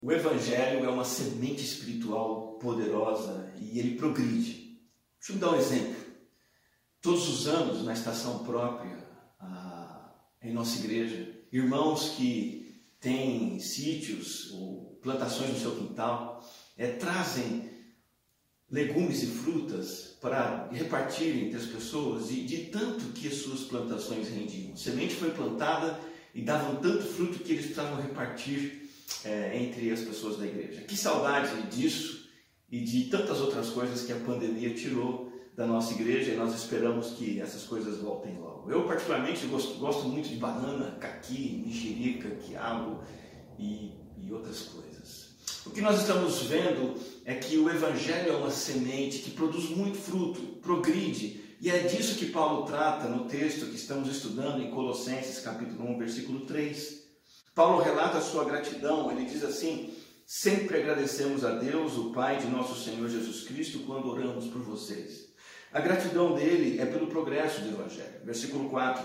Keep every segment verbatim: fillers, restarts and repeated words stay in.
O Evangelho é uma semente espiritual poderosa e ele progride. Deixa eu dar um exemplo. Todos os anos, na estação própria, a, em nossa igreja, irmãos que têm sítios ou plantações no seu quintal, é, trazem legumes e frutas para repartir entre as pessoas, e de tanto que as suas plantações rendiam. A semente foi plantada e davam tanto fruto que eles precisavam repartir é, entre as pessoas da igreja. Que saudade disso e de tantas outras coisas que a pandemia tirou da nossa igreja, e nós esperamos que essas coisas voltem logo. Eu particularmente gosto, gosto muito de banana, caqui, mexerica, quiabo e, e outras coisas. O que nós estamos vendo é que o Evangelho é uma semente que produz muito fruto, progride, e é disso que Paulo trata no texto que estamos estudando em Colossenses capítulo um, versículo três. Paulo relata a sua gratidão, ele diz assim: sempre agradecemos a Deus, o Pai de nosso Senhor Jesus Cristo, quando oramos por vocês. A gratidão dele é pelo progresso do Evangelho. Versículo quatro.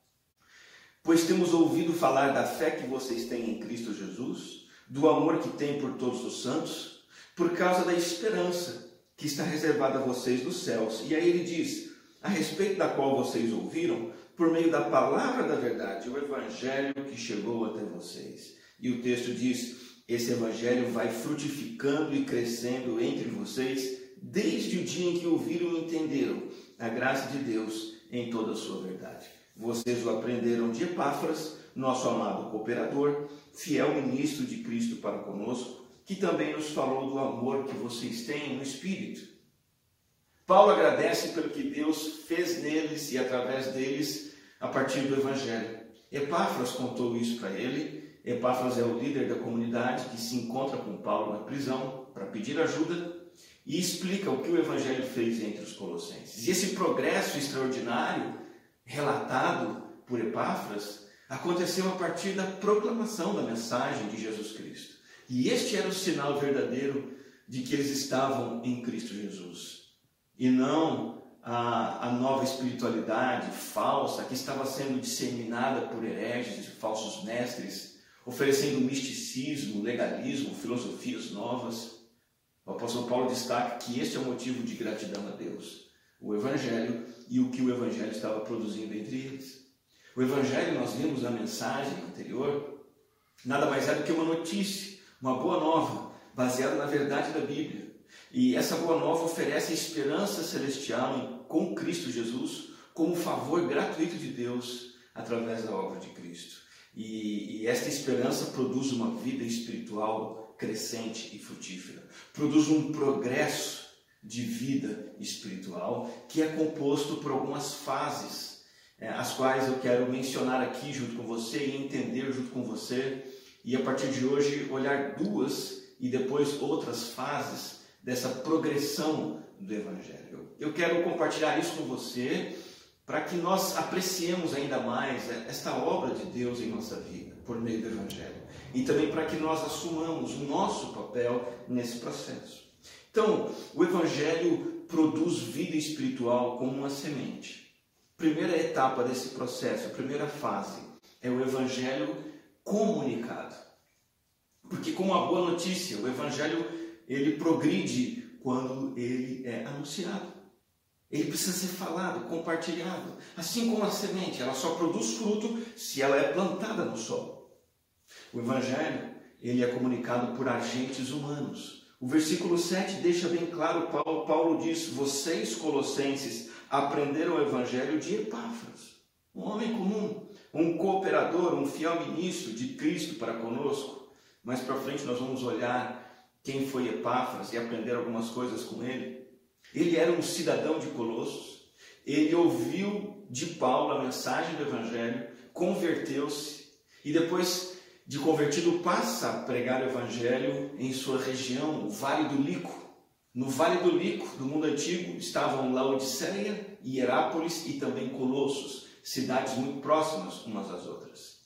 Pois temos ouvido falar da fé que vocês têm em Cristo Jesus, do amor que têm por todos os santos, por causa da esperança que está reservada a vocês nos céus. E aí ele diz, a respeito da qual vocês ouviram, por meio da palavra da verdade, o Evangelho que chegou até vocês. E o texto diz, esse Evangelho vai frutificando e crescendo entre vocês, desde o dia em que ouviram e entenderam a graça de Deus em toda a sua verdade. Vocês o aprenderam de Epáfras, nosso amado cooperador, fiel ministro de Cristo para conosco, que também nos falou do amor que vocês têm no Espírito. Paulo agradece pelo que Deus fez neles e através deles a partir do Evangelho. Epáfras contou isso para ele. Epáfras é o líder da comunidade que se encontra com Paulo na prisão para pedir ajuda e explica o que o Evangelho fez entre os colossenses. E esse progresso extraordinário, relatado por Epáfras, aconteceu a partir da proclamação da mensagem de Jesus Cristo. E este era o sinal verdadeiro de que eles estavam em Cristo Jesus. E não a, a nova espiritualidade falsa que estava sendo disseminada por hereges e falsos mestres, oferecendo misticismo, legalismo, filosofias novas. O apóstolo Paulo destaca que este é o motivo de gratidão a Deus, o Evangelho e o que o Evangelho estava produzindo entre eles. O Evangelho, nós vimos na mensagem anterior, nada mais é do que uma notícia, uma boa nova, baseada na verdade da Bíblia. E essa boa nova oferece a esperança celestial com Cristo Jesus, como favor gratuito de Deus através da obra de Cristo. E, e esta esperança produz uma vida espiritual crescente e frutífera. Produz um progresso de vida espiritual que é composto por algumas fases, é, as quais eu quero mencionar aqui junto com você e entender junto com você. E a partir de hoje olhar duas e depois outras fases dessa progressão do Evangelho. Eu quero compartilhar isso com você para que nós apreciemos ainda mais esta obra de Deus em nossa vida, por meio do Evangelho. E também para que nós assumamos o nosso papel nesse processo. Então, o Evangelho produz vida espiritual como uma semente. Primeira etapa desse processo, a primeira fase, é o Evangelho comunicado. Porque com uma boa notícia, o Evangelho ele progride quando ele é anunciado. Ele precisa ser falado, compartilhado. Assim como a semente, ela só produz fruto se ela é plantada no solo. O Evangelho, ele é comunicado por agentes humanos. O versículo sete deixa bem claro, Paulo, Paulo diz, vocês, colossenses, aprenderam o Evangelho de Epáfras, um homem comum, um cooperador, um fiel ministro de Cristo para conosco. Mais para frente nós vamos olhar quem foi Epáfras e aprender algumas coisas com ele. Ele era um cidadão de Colossos, ele ouviu de Paulo a mensagem do Evangelho, converteu-se e depois de convertido passa a pregar o Evangelho em sua região, o Vale do Lico. No Vale do Lico, do mundo antigo, estavam Laodiceia, Hierápolis e também Colossos, cidades muito próximas umas às outras.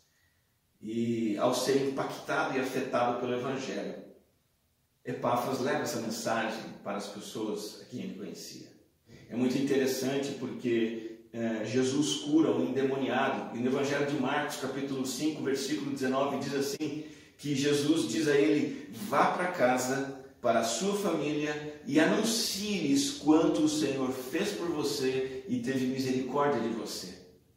E ao ser impactado e afetado pelo Evangelho, Epáfras leva essa mensagem para as pessoas a quem ele conhecia. É muito interessante porque é, Jesus cura um endemoniado. E no Evangelho de Marcos, capítulo cinco, versículo dezenove, diz assim, que Jesus diz a ele: vá para casa, para a sua família e anuncie-lhes quanto o Senhor fez por você e teve misericórdia de você.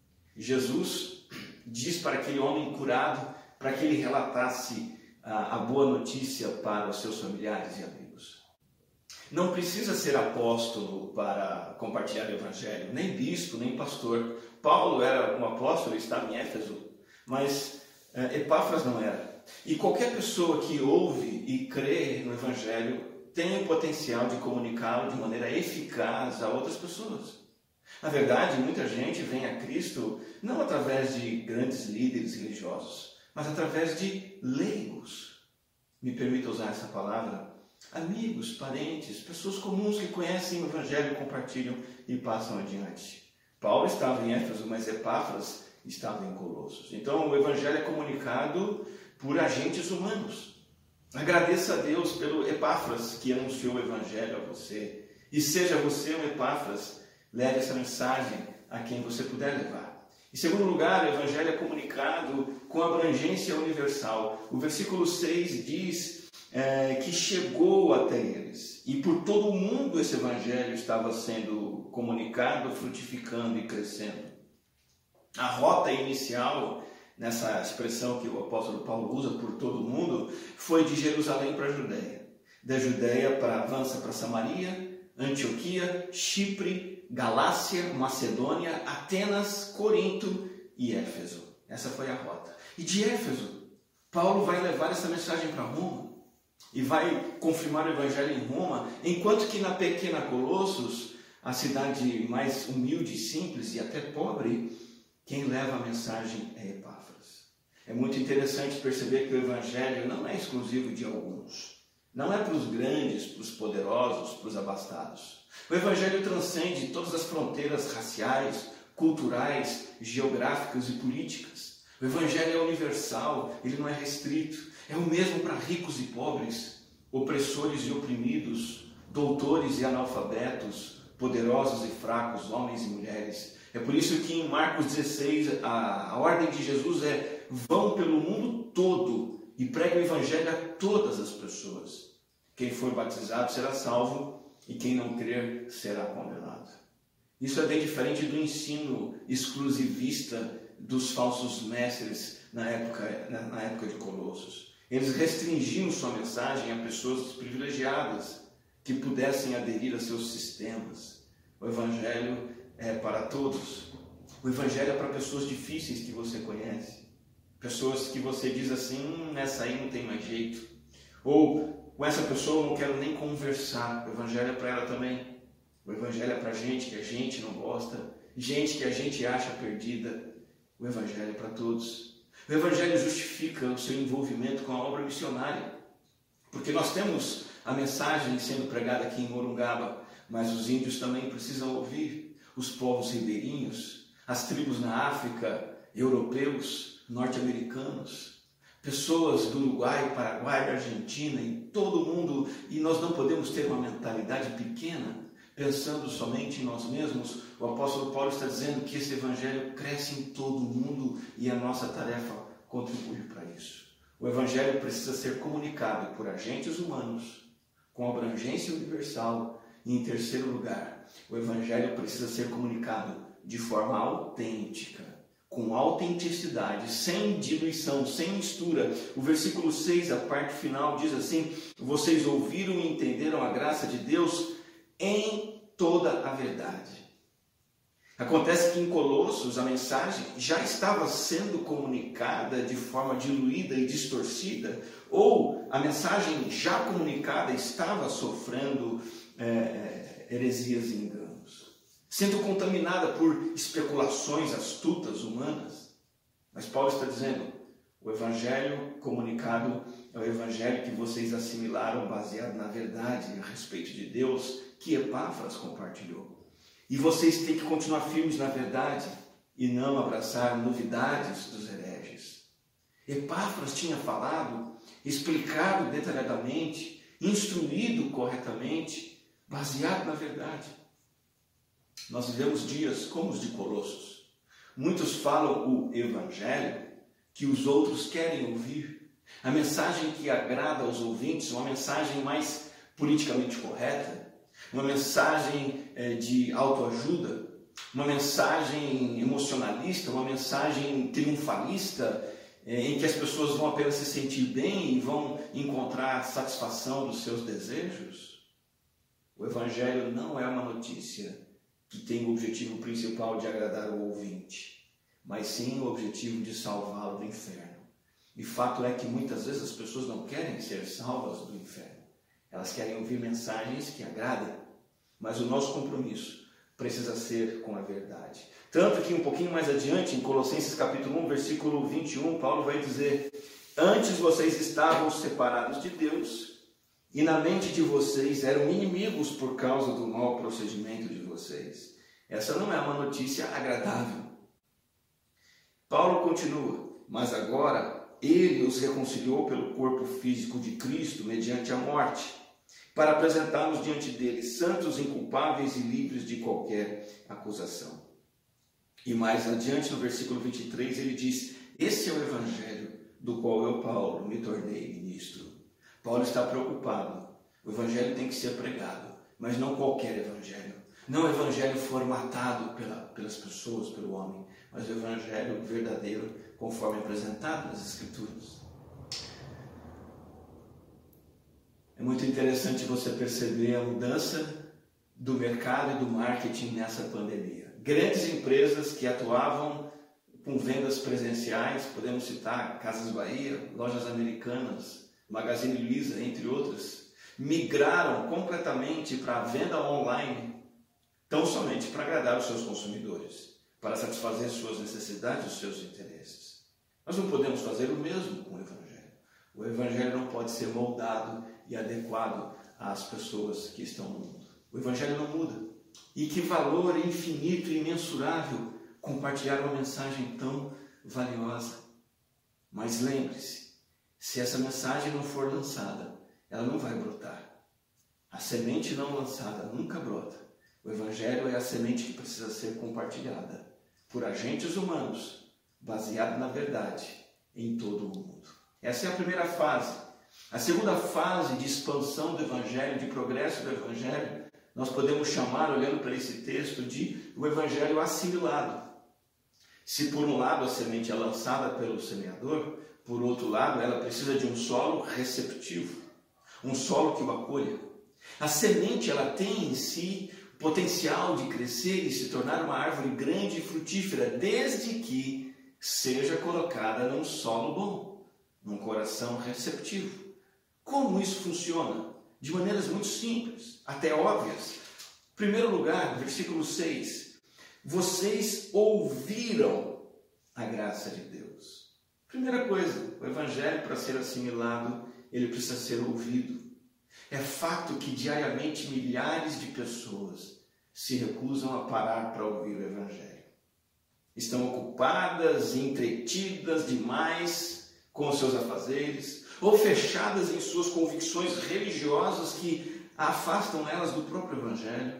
Jesus diz para aquele homem curado, para que ele relatasse a, a boa notícia para os seus familiares e amigos. Não precisa ser apóstolo para compartilhar o evangelho, nem bispo, nem pastor. Paulo era um apóstolo e estava em Éfeso, mas é, Epáfras não era. E qualquer pessoa que ouve e crê no evangelho tem o potencial de comunicá-lo de maneira eficaz a outras pessoas. Na verdade, muita gente vem a Cristo não através de grandes líderes religiosos, mas através de leigos. Me permita usar essa palavra. Amigos, parentes, pessoas comuns que conhecem o evangelho, compartilham e passam adiante. Paulo estava em Éfeso, mas Epáfras estava em Colossos. Então o evangelho é comunicado por agentes humanos. Agradeça a Deus pelo Epáfras que anunciou o evangelho a você. E seja você um Epáfras, leve essa mensagem a quem você puder levar. Em segundo lugar, o evangelho é comunicado com abrangência universal. O versículo seis diz é, que chegou até eles. E por todo o mundo esse evangelho estava sendo comunicado, frutificando e crescendo. A rota inicial, nessa expressão que o apóstolo Paulo usa, por todo o mundo, foi de Jerusalém para a Judéia. Da Judéia para, avança para Samaria, Antioquia, Chipre, Galácia, Macedônia, Atenas, Corinto e Éfeso. Essa foi a rota. E de Éfeso, Paulo vai levar essa mensagem para Roma e vai confirmar o evangelho em Roma, enquanto que na pequena Colossos, a cidade mais humilde, simples e até pobre, quem leva a mensagem é Epáfras. É muito interessante perceber que o evangelho não é exclusivo de alguns. Não é para os grandes, para os poderosos, para os abastados. O evangelho transcende todas as fronteiras raciais, culturais, geográficas e políticas. O evangelho é universal, ele não é restrito. É o mesmo para ricos e pobres, opressores e oprimidos, doutores e analfabetos, poderosos e fracos, homens e mulheres. É por isso que em Marcos dezesseis, a, a ordem de Jesus é: vão pelo mundo todo e preguem o evangelho a todas as pessoas. Quem for batizado será salvo e quem não crer será condenado. Isso é bem diferente do ensino exclusivista dos falsos mestres na época, na, na época de Colossos. Eles restringiam sua mensagem a pessoas privilegiadas que pudessem aderir a seus sistemas. O evangelho é para todos. O evangelho é para pessoas difíceis que você conhece. Pessoas que você diz assim: hum, essa aí não tem mais jeito. Ou, com essa pessoa eu não quero nem conversar. O evangelho é para ela também. O evangelho é para gente que a gente não gosta, gente que a gente acha perdida. O evangelho é para todos. O evangelho justifica o seu envolvimento com a obra missionária. Porque nós temos a mensagem sendo pregada aqui em Morungaba, mas os índios também precisam ouvir. Os povos ribeirinhos, as tribos na África, europeus, norte-americanos, pessoas do Uruguai, Paraguai, Argentina e todo mundo. E nós não podemos ter uma mentalidade pequena, pensando somente em nós mesmos. O apóstolo Paulo está dizendo que esse evangelho cresce em todo o mundo e a nossa tarefa contribui para isso. O evangelho precisa ser comunicado por agentes humanos, com abrangência universal. E em terceiro lugar, o evangelho precisa ser comunicado de forma autêntica, com autenticidade, sem diluição, sem mistura. O versículo seis, a parte final, diz assim: vocês ouviram e entenderam a graça de Deus em toda a verdade. Acontece que em Colossos a mensagem já estava sendo comunicada de forma diluída e distorcida, ou a mensagem já comunicada estava sofrendo é, heresias e enganos, sendo contaminada por especulações astutas humanas. Mas Paulo está dizendo: o evangelho comunicado é o evangelho que vocês assimilaram baseado na verdade a respeito de Deus, que Epáfras compartilhou. E vocês têm que continuar firmes na verdade e não abraçar novidades dos hereges. Epáfras tinha falado, explicado detalhadamente, instruído corretamente, baseado na verdade. Nós vivemos dias como os de Colossos. Muitos falam o evangelho que os outros querem ouvir. A mensagem que agrada aos ouvintes, uma mensagem mais politicamente correta, uma mensagem eh, de autoajuda, uma mensagem emocionalista, uma mensagem triunfalista, eh, em que as pessoas vão apenas se sentir bem e vão encontrar satisfação dos seus desejos? O Evangelho não é uma notícia que tem o objetivo principal de agradar o ouvinte, mas sim o objetivo de salvá-lo do inferno. E fato é que muitas vezes as pessoas não querem ser salvas do inferno. Elas querem ouvir mensagens que agradem, mas o nosso compromisso precisa ser com a verdade. Tanto que um pouquinho mais adiante, em Colossenses capítulo um, versículo vinte e um, Paulo vai dizer: antes vocês estavam separados de Deus, e na mente de vocês eram inimigos por causa do mau procedimento de vocês. Essa não é uma notícia agradável. Paulo continua: mas agora ele os reconciliou pelo corpo físico de Cristo mediante a morte, para apresentar-nos diante dele santos, inculpáveis e livres de qualquer acusação. E mais adiante, no versículo vinte e três, ele diz: esse é o Evangelho do qual eu, Paulo, me tornei ministro. Paulo está preocupado. O Evangelho tem que ser pregado, mas não qualquer Evangelho. Não o Evangelho formatado pela, pelas pessoas, pelo homem, mas o Evangelho verdadeiro, conforme apresentado nas Escrituras. É muito interessante você perceber a mudança do mercado e do marketing nessa pandemia. Grandes empresas que atuavam com vendas presenciais, podemos citar Casas Bahia, Lojas Americanas, Magazine Luiza, entre outras, migraram completamente para a venda online, tão somente para agradar os seus consumidores, para satisfazer suas necessidades, os seus interesses. Nós não podemos fazer o mesmo com o Evangelho. O Evangelho não pode ser moldado e adequado às pessoas que estão no mundo. O Evangelho não muda. E que valor infinito e imensurável compartilhar uma mensagem tão valiosa. Mas lembre-se, se essa mensagem não for lançada, ela não vai brotar. A semente não lançada nunca brota. O Evangelho é a semente que precisa ser compartilhada por agentes humanos, baseado na verdade, em todo o mundo. Essa é a primeira fase. A segunda fase de expansão do Evangelho, de progresso do Evangelho, nós podemos chamar, olhando para esse texto, de o Evangelho assimilado. Se por um lado a semente é lançada pelo semeador, por outro lado ela precisa de um solo receptivo, um solo que o acolha. A semente ela tem em si o potencial de crescer e se tornar uma árvore grande e frutífera, desde que seja colocada num solo bom, num coração receptivo. Como isso funciona? De maneiras muito simples, até óbvias. Em primeiro lugar, versículo seis, vocês ouviram a graça de Deus. Primeira coisa, o Evangelho, para ser assimilado, ele precisa ser ouvido. É fato que diariamente milhares de pessoas se recusam a parar para ouvir o Evangelho. Estão ocupadas e entretidas demais com os seus afazeres, ou fechadas em suas convicções religiosas que afastam elas do próprio Evangelho.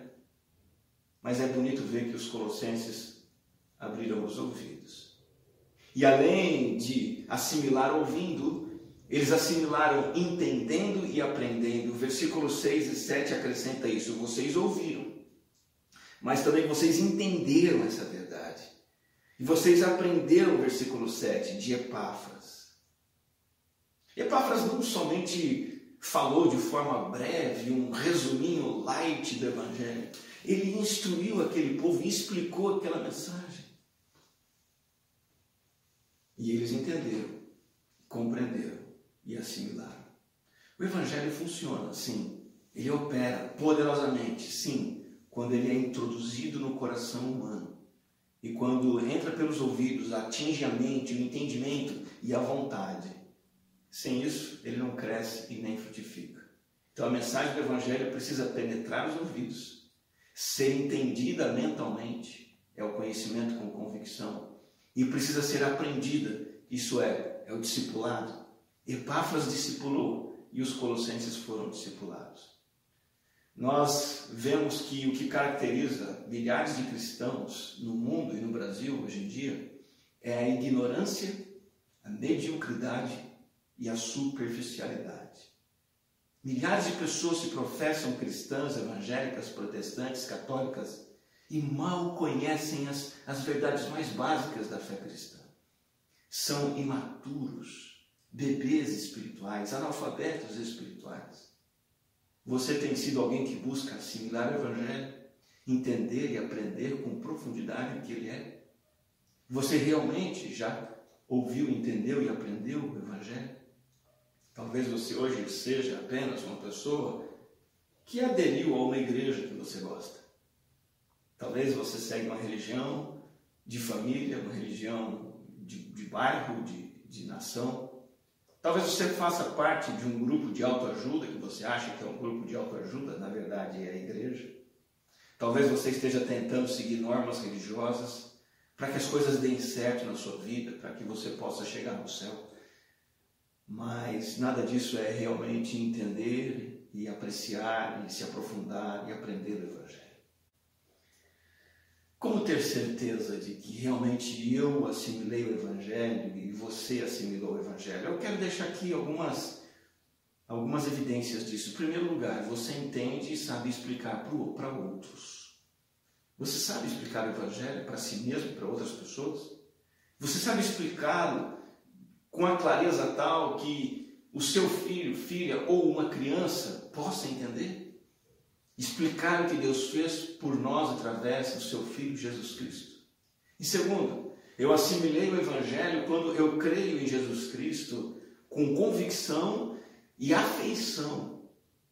Mas é bonito ver que os colossenses abriram os ouvidos. E além de assimilar ouvindo, eles assimilaram entendendo e aprendendo. Versículos seis e sete acrescenta isso: vocês ouviram, mas também vocês entenderam essa verdade. E vocês aprenderam, versículo sete, de Epáfras. Epáfras não somente falou de forma breve, um resuminho light do Evangelho. Ele instruiu aquele povo e explicou aquela mensagem. E eles entenderam, compreenderam e assimilaram. O Evangelho funciona, sim. Ele opera poderosamente, sim, quando ele é introduzido no coração humano. E quando entra pelos ouvidos, atinge a mente, o entendimento e a vontade. Sem isso, ele não cresce e nem frutifica. Então a mensagem do Evangelho precisa penetrar os ouvidos, ser entendida mentalmente, é o conhecimento com convicção, e precisa ser aprendida, isso é, é o discipulado. Epáfras discipulou e os colossenses foram discipulados. Nós vemos que o que caracteriza milhares de cristãos no mundo e no Brasil hoje em dia é a ignorância, a mediocridade e a superficialidade. Milhares de pessoas se professam cristãs, evangélicas, protestantes, católicas e mal conhecem as, as verdades mais básicas da fé cristã. São imaturos, bebês espirituais, analfabetos espirituais. Você tem sido alguém que busca assimilar o Evangelho, entender e aprender com profundidade o que ele é? Você realmente já ouviu, entendeu e aprendeu o Evangelho? Talvez você hoje seja apenas uma pessoa que aderiu a uma igreja que você gosta. Talvez você segue uma religião de família, uma religião de, de bairro, de, de nação. Talvez você faça parte de um grupo de autoajuda, que você acha que é um grupo de autoajuda, na verdade é a igreja. Talvez você esteja tentando seguir normas religiosas para que as coisas deem certo na sua vida, para que você possa chegar no céu. Mas nada disso é realmente entender e apreciar e se aprofundar e aprender o Evangelho. Como ter certeza de que realmente eu assimilei o Evangelho e você assimilou o Evangelho? Eu quero deixar aqui algumas, algumas evidências disso. Em primeiro lugar, você entende e sabe explicar para outros. Você sabe explicar o Evangelho para si mesmo e para outras pessoas? Você sabe explicá-lo com a clareza tal que o seu filho, filha ou uma criança possa entender? Explicar o que Deus fez por nós através do seu Filho Jesus Cristo. E segundo, eu assimilei o Evangelho quando eu creio em Jesus Cristo com convicção e afeição.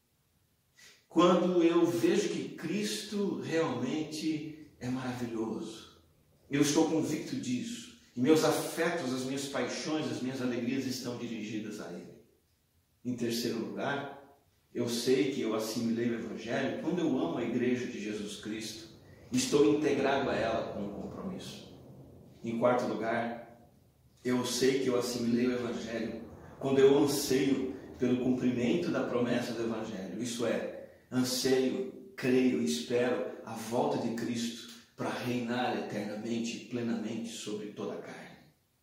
Quando eu vejo que Cristo realmente é maravilhoso. Eu estou convicto disso. E meus afetos, as minhas paixões, as minhas alegrias estão dirigidas a Ele. Em terceiro lugar, eu sei que eu assimilei o Evangelho quando eu amo a Igreja de Jesus Cristo e estou integrado a ela com um compromisso. Em quarto lugar, eu sei que eu assimilei o Evangelho quando eu anseio pelo cumprimento da promessa do Evangelho. Isso é, anseio, creio e espero a volta de Cristo para reinar eternamente e plenamente sobre toda a carne.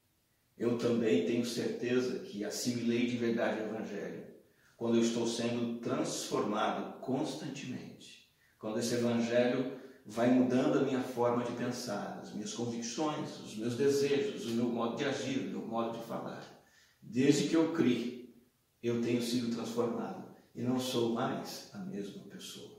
Eu também tenho certeza que assimilei de verdade o Evangelho quando eu estou sendo transformado constantemente. Quando esse Evangelho vai mudando a minha forma de pensar, as minhas convicções, os meus desejos, o meu modo de agir, o meu modo de falar. Desde que eu criei, eu tenho sido transformado e não sou mais a mesma pessoa.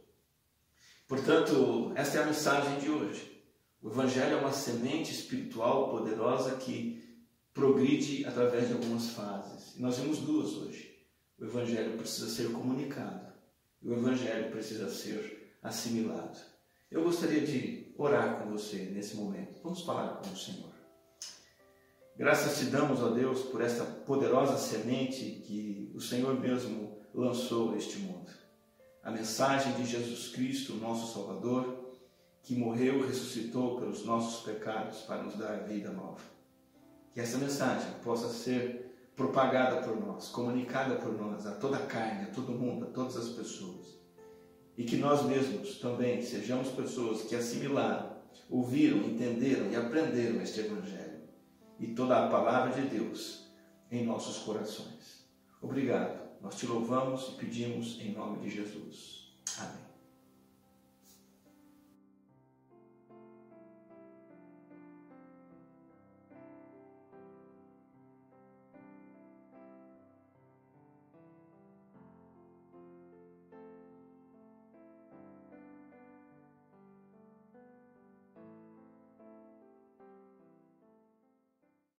Portanto, esta é a mensagem de hoje. O Evangelho é uma semente espiritual poderosa que progride através de algumas fases. E nós vimos duas hoje. O Evangelho precisa ser comunicado e o Evangelho precisa ser assimilado. Eu gostaria de orar com você nesse momento. Vamos falar com o Senhor. Graças te damos, ó Deus, por esta poderosa semente que o Senhor mesmo lançou neste mundo. A mensagem de Jesus Cristo, nosso Salvador, que morreu e ressuscitou pelos nossos pecados para nos dar vida nova. Que essa mensagem possa ser propagada por nós, comunicada por nós a toda a carne, a todo mundo, a todas as pessoas. E que nós mesmos também sejamos pessoas que assimilaram, ouviram, entenderam e aprenderam este Evangelho e toda a palavra de Deus em nossos corações. Obrigado. Nós te louvamos e pedimos em nome de Jesus. Amém.